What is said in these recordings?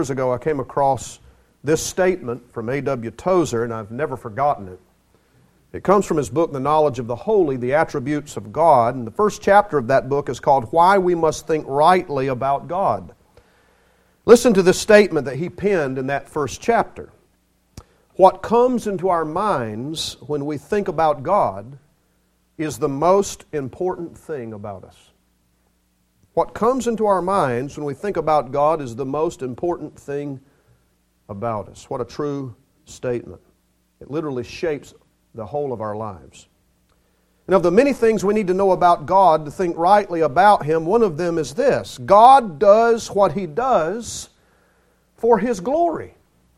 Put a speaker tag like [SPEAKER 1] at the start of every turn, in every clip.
[SPEAKER 1] Years ago, I came across this statement from A.W. Tozer, and I've never forgotten it. It comes from his book, The Knowledge of the Holy, The Attributes of God, and the first chapter of that book is called Why We Must Think Rightly About God. Listen to this statement that he penned in that first chapter. What comes into our minds when we think about God is the most important thing about us. What comes into our minds when we think about God is the most important thing about us. What a true statement. It literally shapes the whole of our lives. And of the many things we need to know about God to think rightly about Him, one of them is this: God does what He does for His glory,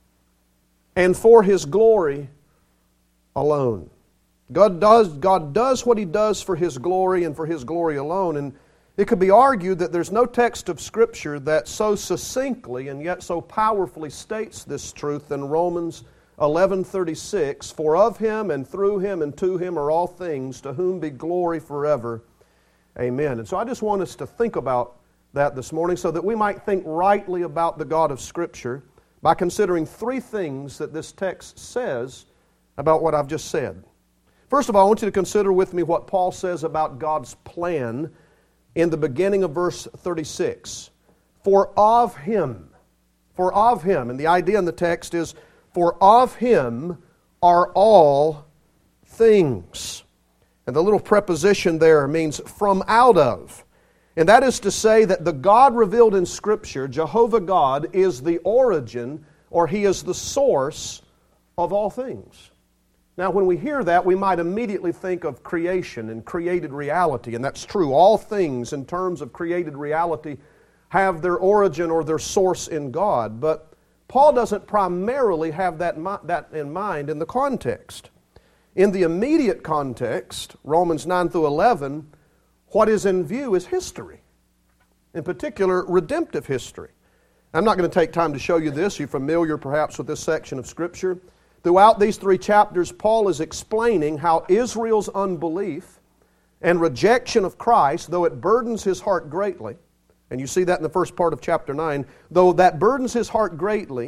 [SPEAKER 1] and for His glory alone. God does what He does for His glory and for His glory alone. And it could be argued that there's no text of Scripture that so succinctly and yet so powerfully states this truth than Romans 11:36, for of Him and through Him and to Him are all things, to whom be glory forever. Amen. And so I just want us to think about that this morning so that we might think rightly about the God of Scripture by considering three things that this text says about what I've just said. First of all, I want you to consider with me what Paul says about God's plan in the beginning of verse 36. For of Him, and the idea in the text is, for of Him are all things. And the little preposition there means from out of. And that is to say that the God revealed in Scripture, Jehovah God, is the origin, or He is the source of all things. Now, when we hear that, we might immediately think of creation and created reality, and that's true. All things in terms of created reality have their origin or their source in God, but Paul doesn't primarily have that in mind in the context. In the immediate context, Romans 9 through 11, what is in view is history, in particular, redemptive history. I'm not going to take time to show you this. You're familiar perhaps with this section of Scripture. Throughout these three chapters, Paul is explaining how Israel's unbelief and rejection of Christ, though it burdens his heart greatly, and you see that in the first part of chapter 9, though that burdens his heart greatly,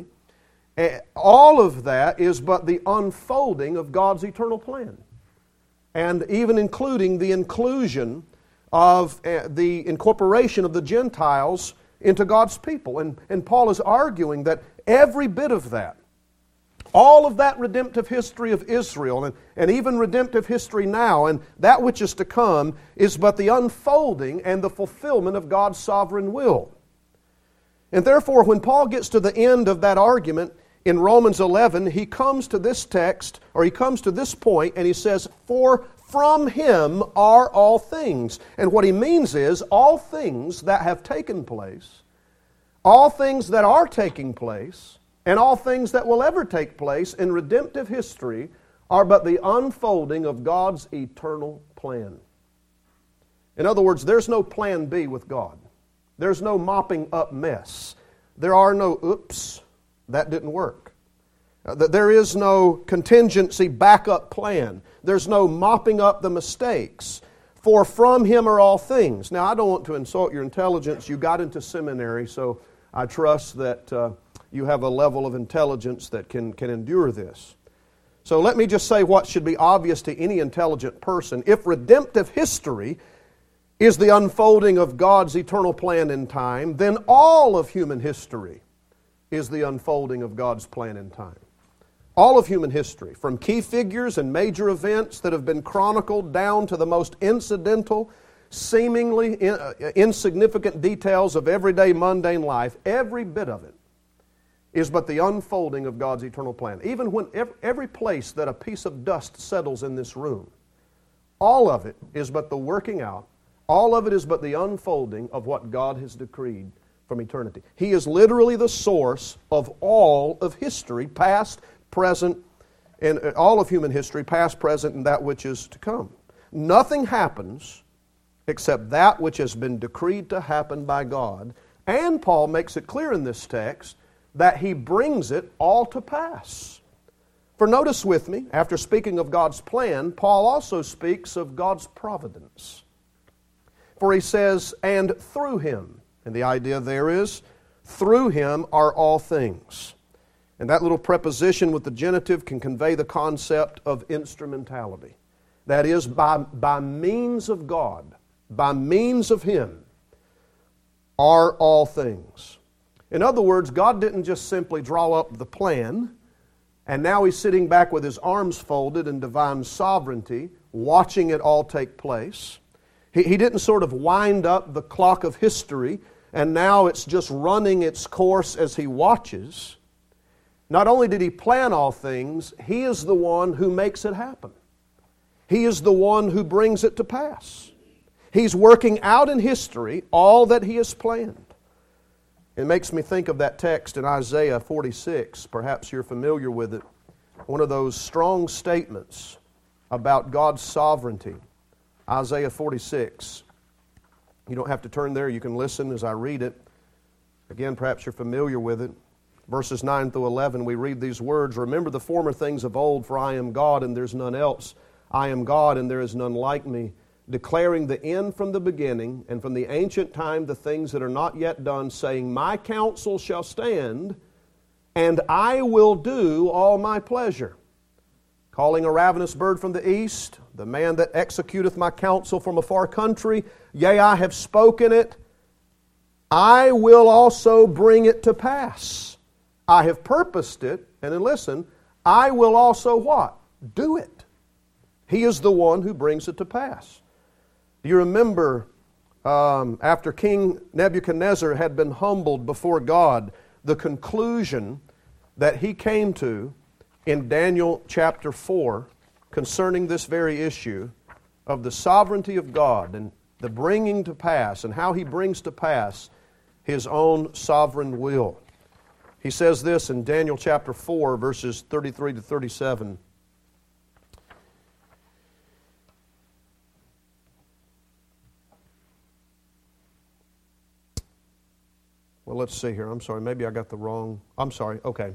[SPEAKER 1] all of that is but the unfolding of God's eternal plan, and even including the inclusion of the incorporation of the Gentiles into God's people. And Paul is arguing that every bit of that, all of that redemptive history of Israel, and even redemptive history now, and that which is to come, is but the unfolding and the fulfillment of God's sovereign will. And therefore, when Paul gets to the end of that argument in Romans 11, he comes to this text, or he comes to this point, and he says, for from Him are all things. And what he means is, all things that have taken place, all things that are taking place, and all things that will ever take place in redemptive history are but the unfolding of God's eternal plan. In other words, there's no plan B with God. There's no mopping up mess. There are no oops, that didn't work. There is no contingency backup plan. There's no mopping up the mistakes. For from Him are all things. Now, I don't want to insult your intelligence. You got into seminary, so I trust that you have a level of intelligence that can endure this. So let me just say what should be obvious to any intelligent person. If redemptive history is the unfolding of God's eternal plan in time, then all of human history is the unfolding of God's plan in time. All of human history, from key figures and major events that have been chronicled down to the most incidental, seemingly insignificant details of everyday mundane life, every bit of it is but the unfolding of God's eternal plan. Even when every place that a piece of dust settles in this room, all of it is but the working out, all of it is but the unfolding of what God has decreed from eternity. He is literally the source of all of history, past, present, and all of human history, past, present, and that which is to come. Nothing happens except that which has been decreed to happen by God, and Paul makes it clear in this text that He brings it all to pass. For notice with me, after speaking of God's plan, Paul also speaks of God's providence. For he says, and through Him. And the idea there is through Him are all things. And that little preposition with the genitive can convey the concept of instrumentality. That is, by means of God, by means of Him, are all things. In other words, God didn't just simply draw up the plan, and now He's sitting back with His arms folded in divine sovereignty, watching it all take place. He didn't sort of wind up the clock of history, and now it's just running its course as He watches. Not only did He plan all things, He is the one who makes it happen. He is the one who brings it to pass. He's working out in history all that He has planned. It makes me think of that text in Isaiah 46. Perhaps you're familiar with it. One of those strong statements about God's sovereignty. Isaiah 46. You don't have to turn there. You can listen as I read it. Again, perhaps you're familiar with it. Verses 9 through 11, we read these words, "Remember the former things of old, for I am God and there's none else. I am God and there is none like me, declaring the end from the beginning, and from the ancient time the things that are not yet done, saying, My counsel shall stand, and I will do all my pleasure. Calling a ravenous bird from the east, the man that executeth my counsel from a far country, yea, I have spoken it, I will also bring it to pass. I have purposed it, and then listen, I will also what? Do it. He is the one who brings it to pass. Do you remember after King Nebuchadnezzar had been humbled before God, the conclusion that he came to in Daniel chapter 4 concerning this very issue of the sovereignty of God and the bringing to pass and how He brings to pass His own sovereign will. He says this in Daniel chapter 4, verses 33 to 37. Well, let's see here. I'm sorry, maybe I got the wrong... okay.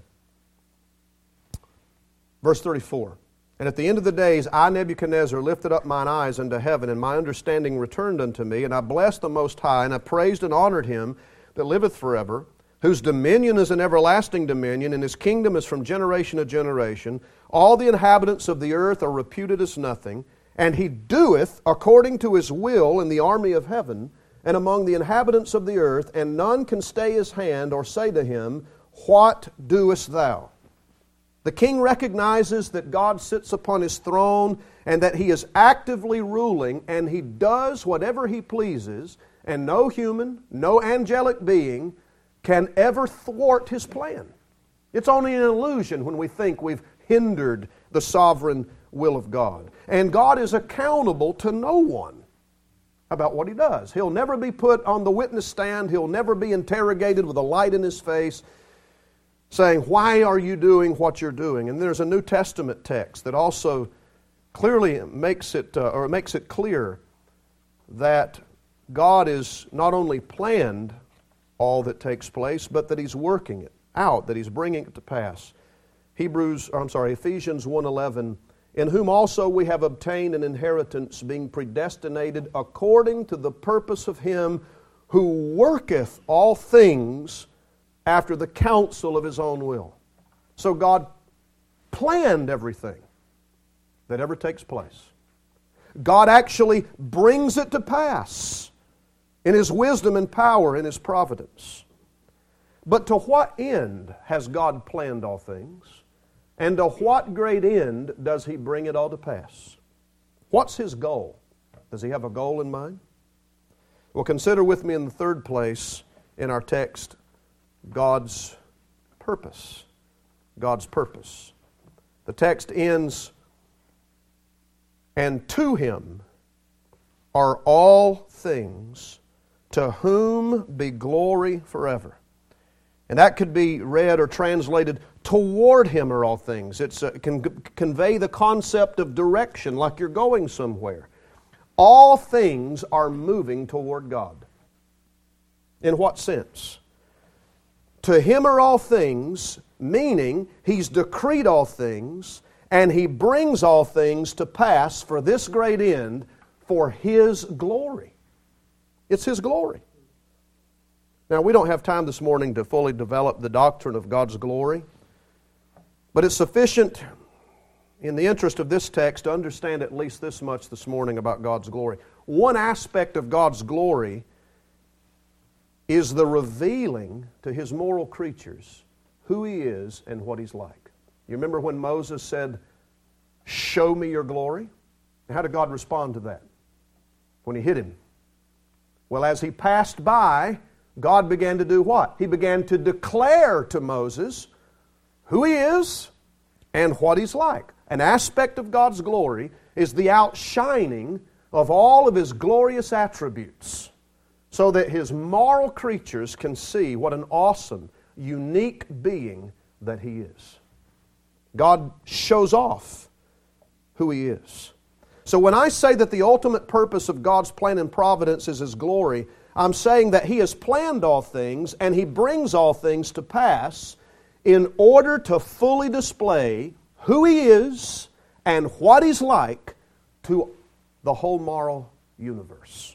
[SPEAKER 1] Verse 34. And at the end of the days, I, Nebuchadnezzar, lifted up mine eyes unto heaven, and my understanding returned unto me, and I blessed the Most High, and I praised and honored Him that liveth forever, whose dominion is an everlasting dominion, and His kingdom is from generation to generation. All the inhabitants of the earth are reputed as nothing, and He doeth according to His will in the army of heaven, and among the inhabitants of the earth, and none can stay His hand or say to Him, What doest thou? The king recognizes that God sits upon His throne and that He is actively ruling, and He does whatever He pleases, and no human, no angelic being can ever thwart His plan. It's only an illusion when we think we've hindered the sovereign will of God. And God is accountable to no one about what He does. He'll never be put on the witness stand. He'll never be interrogated with a light in His face saying, why are you doing what you're doing? And there's a New Testament text that also clearly makes it clear that God is not only planned all that takes place, but that He's working it out, that He's bringing it to pass. Ephesians 1:11, in whom also we have obtained an inheritance, being predestinated according to the purpose of Him who worketh all things after the counsel of His own will. So God planned everything that ever takes place. God actually brings it to pass in His wisdom and power, in His providence. But to what end has God planned all things? And to what great end does He bring it all to pass? What's His goal? Does He have a goal in mind? Well, consider with me in the third place in our text, God's purpose. God's purpose. The text ends, and to Him are all things, to whom be glory forever. And that could be read or translated, toward Him are all things. It can convey the concept of direction, like you're going somewhere. All things are moving toward God. In what sense? To Him are all things, meaning He's decreed all things, and He brings all things to pass for this great end, for His glory. It's His glory. Now, we don't have time this morning to fully develop the doctrine of God's glory, but it's sufficient in the interest of this text to understand at least this much this morning about God's glory. One aspect of God's glory is the revealing to His moral creatures who He is and what He's like. You remember when Moses said, "Show me your glory"? How did God respond to that? When He hid Him. Well, as He passed by, God began to do what? He began to declare to Moses who He is and what He's like. An aspect of God's glory is the outshining of all of His glorious attributes, so that His moral creatures can see what an awesome, unique being that He is. God shows off who He is. So when I say that the ultimate purpose of God's plan and providence is His glory, I'm saying that He has planned all things and He brings all things to pass in order to fully display who He is and what He's like to the whole moral universe.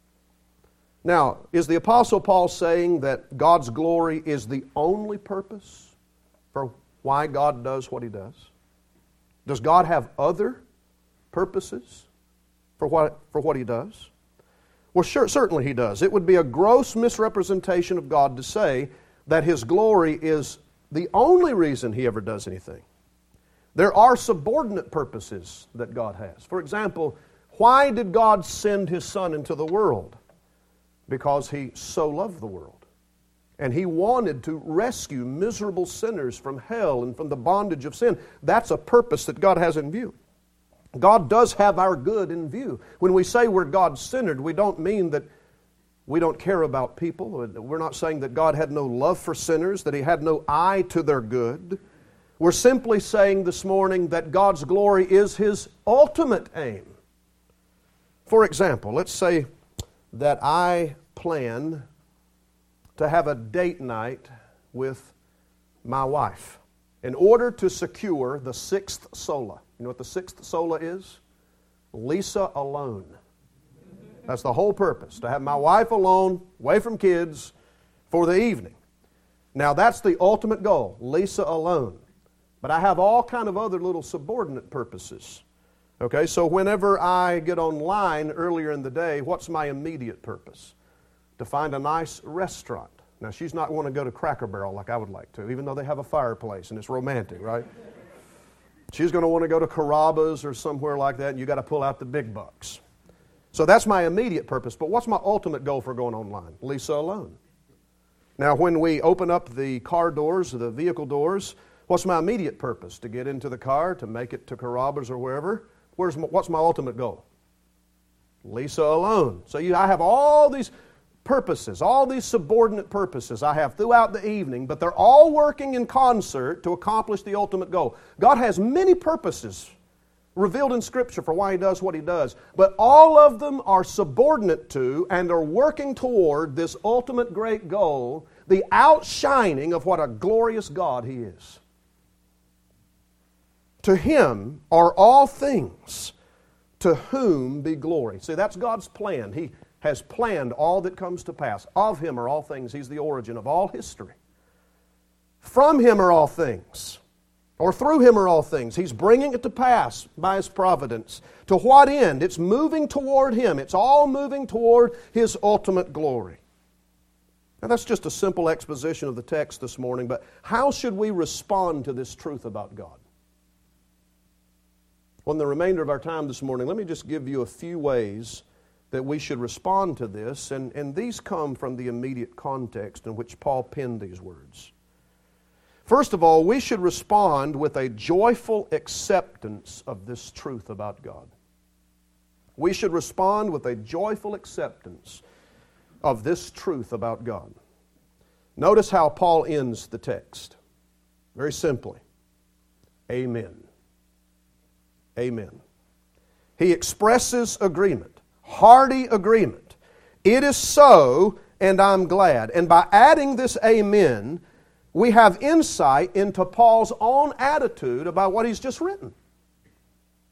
[SPEAKER 1] Now, is the Apostle Paul saying that God's glory is the only purpose for why God does what He does? Does God have other purposes for what He does? Well, sure, certainly He does. It would be a gross misrepresentation of God to say that His glory is the only reason He ever does anything. There are subordinate purposes that God has. For example, why did God send His Son into the world? Because He so loved the world. And He wanted to rescue miserable sinners from hell and from the bondage of sin. That's a purpose that God has in view. God does have our good in view. When we say we're God-centered, we don't mean that we don't care about people. We're not saying that God had no love for sinners, that He had no eye to their good. We're simply saying this morning that God's glory is His ultimate aim. For example, let's say that I plan to have a date night with my wife in order to secure the sixth sola. You know what the sixth sola is? Lisa alone. That's the whole purpose, to have my wife alone, away from kids, for the evening. Now that's the ultimate goal, Lisa alone. But I have all kind of other little subordinate purposes. Okay, so whenever I get online earlier in the day, what's my immediate purpose? To find a nice restaurant. Now she's not going to go to Cracker Barrel like I would like to, even though they have a fireplace and it's romantic, right? She's going to want to go to Carrabba's or somewhere like that, and you got to pull out the big bucks. So that's my immediate purpose. But what's my ultimate goal for going online? Lisa alone. Now, when we open up the car doors, the vehicle doors, what's my immediate purpose? To get into the car, to make it to Carrabba's or wherever? What's my ultimate goal? Lisa alone. So I have all these purposes, all these subordinate purposes I have throughout the evening, but they're all working in concert to accomplish the ultimate goal. God has many purposes revealed in Scripture for why He does what He does, but all of them are subordinate to and are working toward this ultimate great goal, the outshining of what a glorious God He is. To Him are all things, to whom be glory. See, that's God's plan. He has planned all that comes to pass. Of Him are all things. He's the origin of all history. From Him are all things, or through Him are all things. He's bringing it to pass by His providence. To what end? It's moving toward Him. It's all moving toward His ultimate glory. Now that's just a simple exposition of the text this morning, but how should we respond to this truth about God? Well, in the remainder of our time this morning, let me just give you a few ways that we should respond to this, and these come from the immediate context in which Paul penned these words. First of all, we should respond with a joyful acceptance of this truth about God. We should respond with a joyful acceptance of this truth about God. Notice how Paul ends the text. Very simply, Amen. Amen. He expresses agreement, hearty agreement. It is so, and I'm glad. And by adding this amen, we have insight into Paul's own attitude about what he's just written.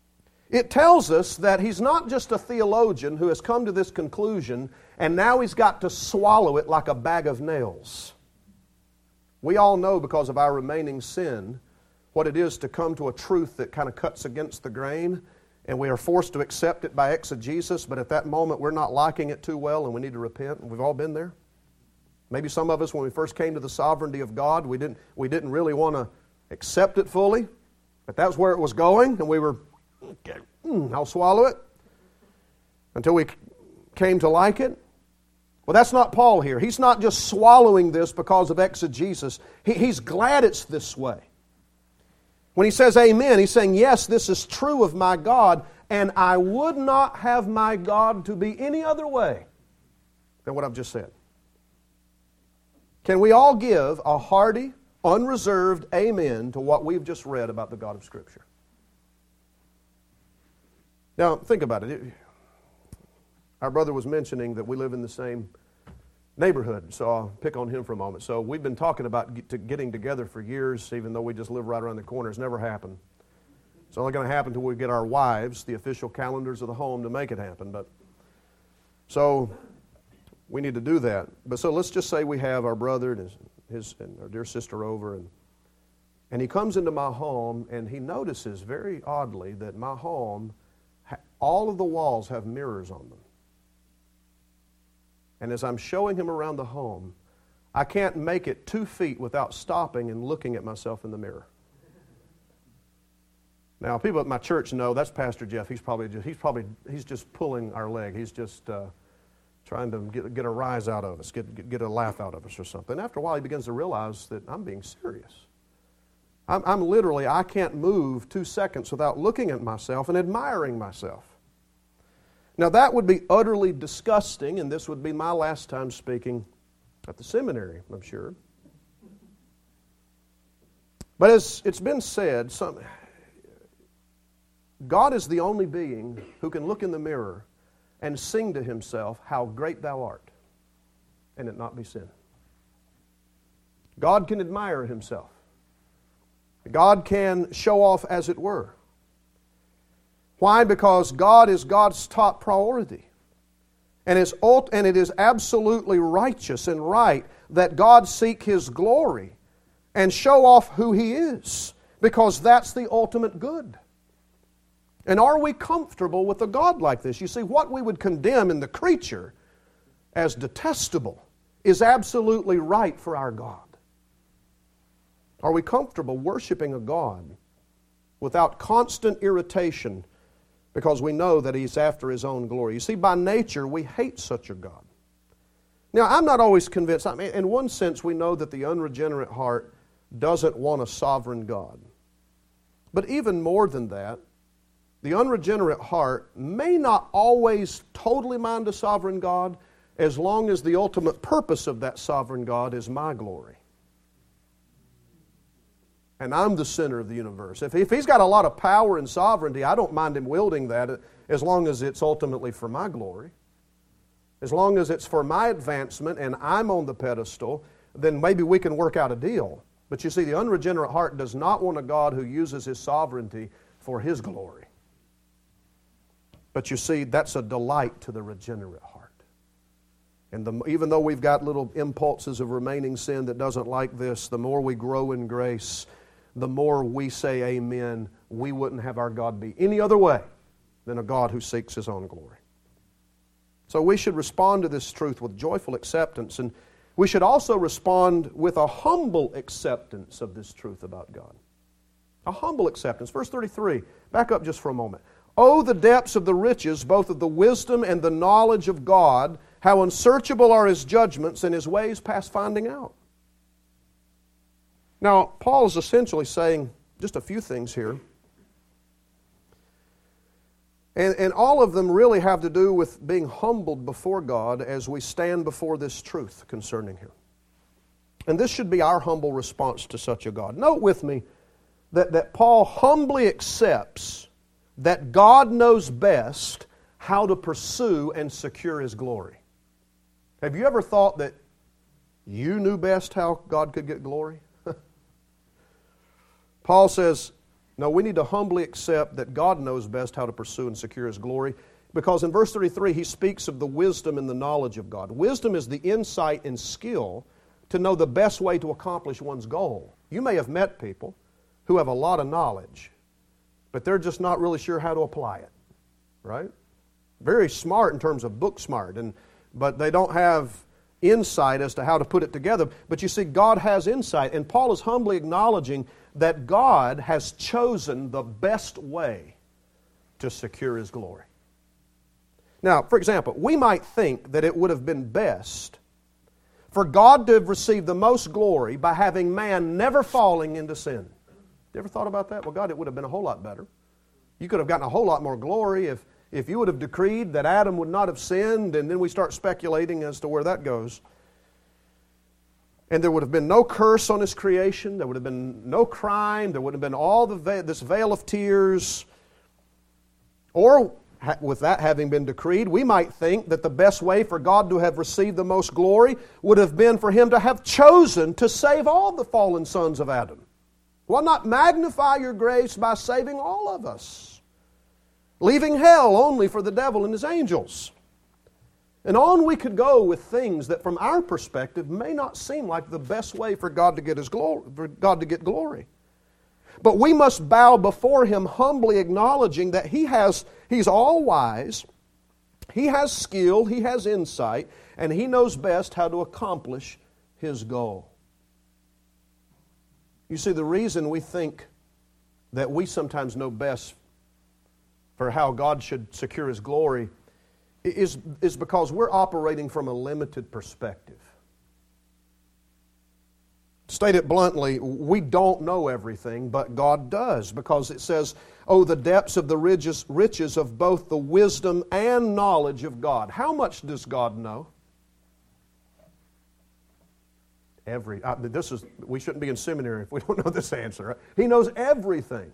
[SPEAKER 1] It tells us that he's not just a theologian who has come to this conclusion and now he's got to swallow it like a bag of nails. We all know, because of our remaining sin, what it is to come to a truth that kind of cuts against the grain, and we are forced to accept it by exegesis, but at that moment we're not liking it too well and we need to repent, and we've all been there. Maybe some of us, when we first came to the sovereignty of God, we didn't really want to accept it fully, but that's where it was going, and we were, okay, I'll swallow it, until we came to like it. Well, that's not Paul here. He's not just swallowing this because of exegesis. He's glad it's this way. When he says amen, he's saying, yes, this is true of my God, and I would not have my God to be any other way than what I've just said. Can we all give a hearty, unreserved amen to what we've just read about the God of Scripture? Now, think about it. Our brother was mentioning that we live in the same neighborhood, so I'll pick on him for a moment. So we've been talking about getting together for years, even though we just live right around the corner. It's never happened. It's only going to happen until we get our wives, the official calendars of the home, to make it happen. But so we need to do that. But so let's just say we have our brother and his our dear sister over, and he comes into my home, and he notices very oddly that my home, all of the walls have mirrors on them. And as I'm showing him around the home, I can't make it 2 feet without stopping and looking at myself in the mirror. Now, people at my church know that's Pastor Jeff. He's just pulling our leg. He's just trying to get a rise out of us, get a laugh out of us or something. After a while, he begins to realize that I'm being serious. I'm literally, I can't move 2 seconds without looking at myself and admiring myself. Now, that would be utterly disgusting, and this would be my last time speaking at the seminary, I'm sure. But as it's been said, God is the only being who can look in the mirror and sing to himself, "How great thou art," and it not be sin. God can admire himself. God can show off, as it were. Why? Because God is God's top priority. And it is absolutely righteous and right that God seek His glory and show off who He is, because that's the ultimate good. And are we comfortable with a God like this? You see, what we would condemn in the creature as detestable is absolutely right for our God. Are we comfortable worshiping a God without constant irritation because we know that He's after His own glory? You see, by nature, we hate such a God. Now, I'm not always convinced. I mean, in one sense, we know that the unregenerate heart doesn't want a sovereign God. But even more than that, the unregenerate heart may not always totally mind a sovereign God, as long as the ultimate purpose of that sovereign God is my glory. And I'm the center of the universe. If He's got a lot of power and sovereignty, I don't mind Him wielding that as long as it's ultimately for my glory. As long as it's for my advancement and I'm on the pedestal, then maybe we can work out a deal. But you see, the unregenerate heart does not want a God who uses His sovereignty for His glory. But you see, that's a delight to the regenerate heart. And even though we've got little impulses of remaining sin that doesn't like this, the more we grow in grace, the more we say amen. We wouldn't have our God be any other way than a God who seeks His own glory. So we should respond to this truth with joyful acceptance, and we should also respond with a humble acceptance of this truth about God. A humble acceptance. Verse 33, back up just for a moment. Oh, the depths of the riches, both of the wisdom and the knowledge of God, how unsearchable are His judgments and His ways past finding out. Now, Paul is essentially saying just a few things here. And all of them really have to do with being humbled before God as we stand before this truth concerning Him. And this should be our humble response to such a God. Note with me that Paul humbly accepts that God knows best how to pursue and secure His glory. Have you ever thought that you knew best how God could get glory? Paul says, No, we need to humbly accept that God knows best how to pursue and secure His glory, because in verse 33 he speaks of the wisdom and the knowledge of God. Wisdom is the insight and skill to know the best way to accomplish one's goal. You may have met people who have a lot of knowledge, but they're just not really sure how to apply it, right? Very smart in terms of book smart, but they don't have insight as to how to put it together. But you see, God has insight, and Paul is humbly acknowledging that God has chosen the best way to secure His glory. Now, for example, we might think that it would have been best for God to have received the most glory by having man never falling into sin. You ever thought about that? Well, God, it would have been a whole lot better. You could have gotten a whole lot more glory if you would have decreed that Adam would not have sinned, and then we start speculating as to where that goes. And there would have been no curse on His creation. There would have been no crime. There would have been all this veil of tears. Or, with that having been decreed, we might think that the best way for God to have received the most glory would have been for Him to have chosen to save all the fallen sons of Adam. Why not magnify your grace by saving all of us, leaving hell only for the devil and his angels? And on we could go with things that from our perspective may not seem like the best way for God to get His glory, for God to get glory. But we must bow before Him, humbly acknowledging that He's all wise, He has skill, He has insight, and He knows best how to accomplish His goal. You see, the reason we think that we sometimes know best for how God should secure His glory is because we're operating from a limited perspective. To state it bluntly, we don't know everything, but God does, because it says, "Oh, the depths of the riches of both the wisdom and knowledge of God." How much does God know? We shouldn't be in seminary if we don't know this answer. Right? He knows everything.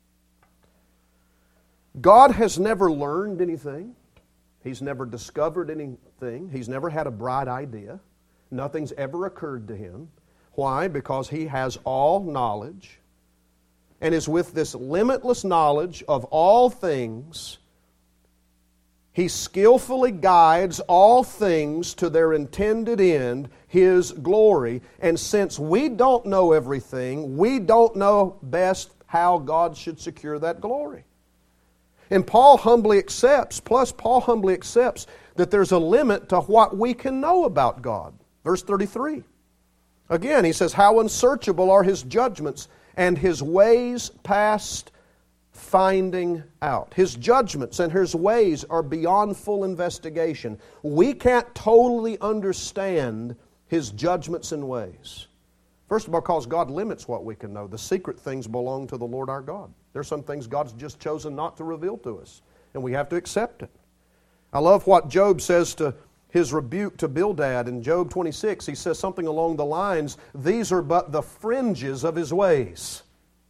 [SPEAKER 1] God has never learned anything. He's never discovered anything. He's never had a bright idea. Nothing's ever occurred to Him. Why? Because He has all knowledge, and is with this limitless knowledge of all things, He skillfully guides all things to their intended end, His glory. And since we don't know everything, we don't know best how God should secure that glory. And Paul humbly accepts that there's a limit to what we can know about God. Verse 33. Again, he says, "How unsearchable are His judgments, and His ways past finding out." His judgments and His ways are beyond full investigation. We can't totally understand His judgments and ways. First of all, because God limits what we can know. The secret things belong to the Lord our God. There's some things God's just chosen not to reveal to us, and we have to accept it. I love what Job says to his rebuke to Bildad in Job 26. He says something along the lines, "These are but the fringes of His ways."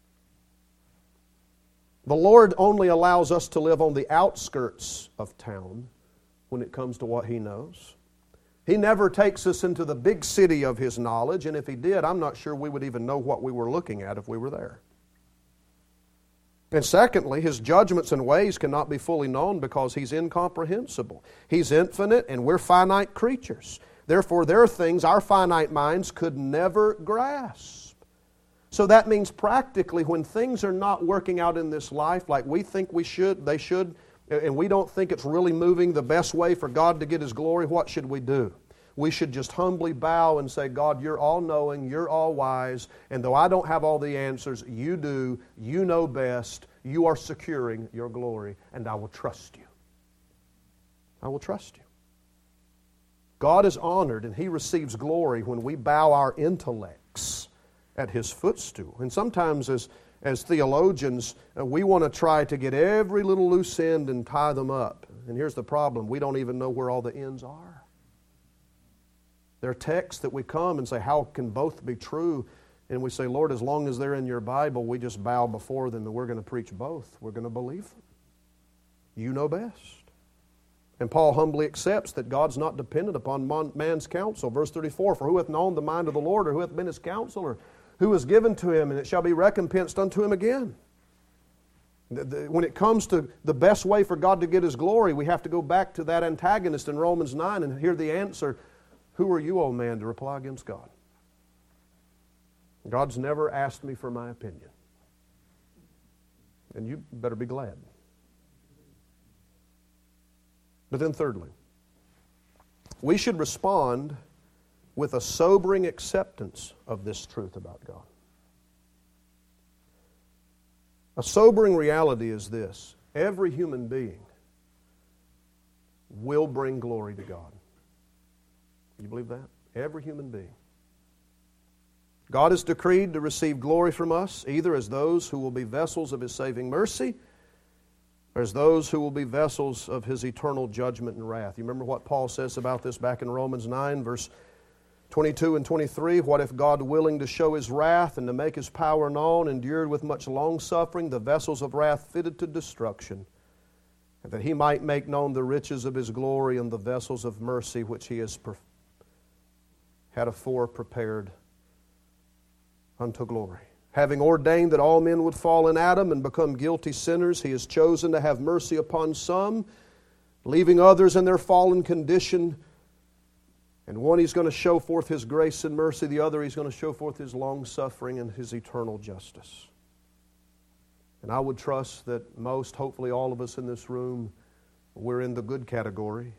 [SPEAKER 1] The Lord only allows us to live on the outskirts of town when it comes to what He knows. He never takes us into the big city of His knowledge, and if He did, I'm not sure we would even know what we were looking at if we were there. And secondly, His judgments and ways cannot be fully known because He's incomprehensible. He's infinite, and we're finite creatures. Therefore, there are things our finite minds could never grasp. So that means practically when things are not working out in this life like we think they should, and we don't think it's really moving the best way for God to get His glory, what should we do? We should just humbly bow and say, "God, You're all-knowing, You're all-wise, and though I don't have all the answers, You do, You know best, You are securing Your glory, and I will trust You." I will trust You. God is honored and He receives glory when we bow our intellects at His footstool. And sometimes as theologians, we want to try to get every little loose end and tie them up. And here's the problem. We don't even know where all the ends are. There are texts that we come and say, how can both be true? And we say, Lord, as long as they're in Your Bible, we just bow before them and we're going to preach both. We're going to believe them. You know best. And Paul humbly accepts that God's not dependent upon man's counsel. Verse 34, "For who hath known the mind of the Lord, or who hath been His counselor? Who is given to Him, and it shall be recompensed unto Him again." When it comes to the best way for God to get His glory, we have to go back to that antagonist in Romans 9 and hear the answer, who are you, O man, to reply against God? God's never asked me for my opinion. And you better be glad. But then thirdly, we should respond with a sobering acceptance of this truth about God. A sobering reality is this: every human being will bring glory to God. You believe that? Every human being. God has decreed to receive glory from us, either as those who will be vessels of His saving mercy, or as those who will be vessels of His eternal judgment and wrath. You remember what Paul says about this back in Romans 9, verse 22 and 23, what if God, willing to show His wrath and to make His power known, endured with much longsuffering the vessels of wrath fitted to destruction, and that He might make known the riches of His glory and the vessels of mercy which He has had afore prepared unto glory. Having ordained that all men would fall in Adam and become guilty sinners, He has chosen to have mercy upon some, leaving others in their fallen condition. And one He's going to show forth His grace and mercy. The other He's going to show forth His long-suffering and His eternal justice. And I would trust that most, hopefully all of us in this room, we're in the good category.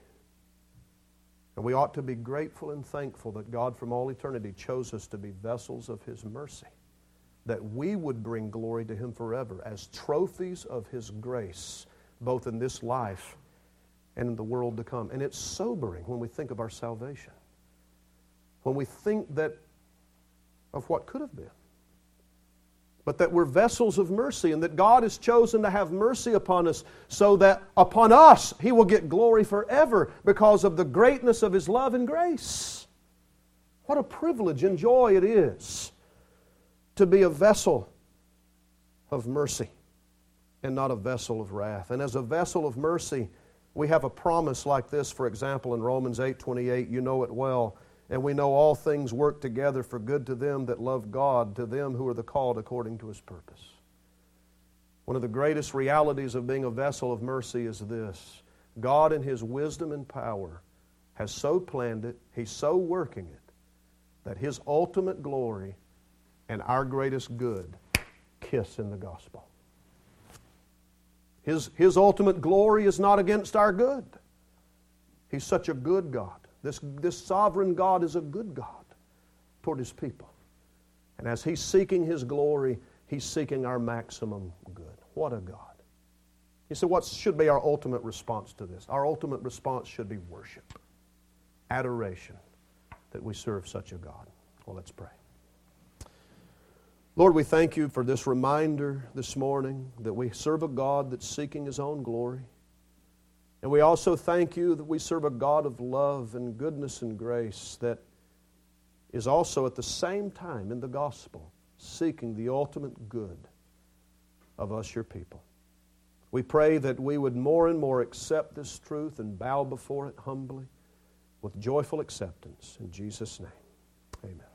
[SPEAKER 1] And we ought to be grateful and thankful that God from all eternity chose us to be vessels of His mercy, that we would bring glory to Him forever as trophies of His grace, both in this life and in the world to come. And it's sobering when we think of our salvation, when we think that of what could have been, but that we're vessels of mercy and that God has chosen to have mercy upon us so that upon us He will get glory forever because of the greatness of His love and grace. What a privilege and joy it is to be a vessel of mercy and not a vessel of wrath. And as a vessel of mercy, we have a promise like this, for example, in Romans 8:28. You know it well. And we know all things work together for good to them that love God, to them who are the called according to His purpose. One of the greatest realities of being a vessel of mercy is this: God in His wisdom and power has so planned it, He's so working it, that His ultimate glory and our greatest good kiss in the gospel. His ultimate glory is not against our good. He's such a good God. This sovereign God is a good God toward His people. And as He's seeking His glory, He's seeking our maximum good. What a God. You say, what should be our ultimate response to this? Our ultimate response should be worship, adoration, that we serve such a God. Well, let's pray. Lord, we thank You for this reminder this morning that we serve a God that's seeking His own glory. And we also thank You that we serve a God of love and goodness and grace that is also at the same time in the gospel seeking the ultimate good of us, Your people. We pray that we would more and more accept this truth and bow before it humbly with joyful acceptance. In Jesus' name, amen.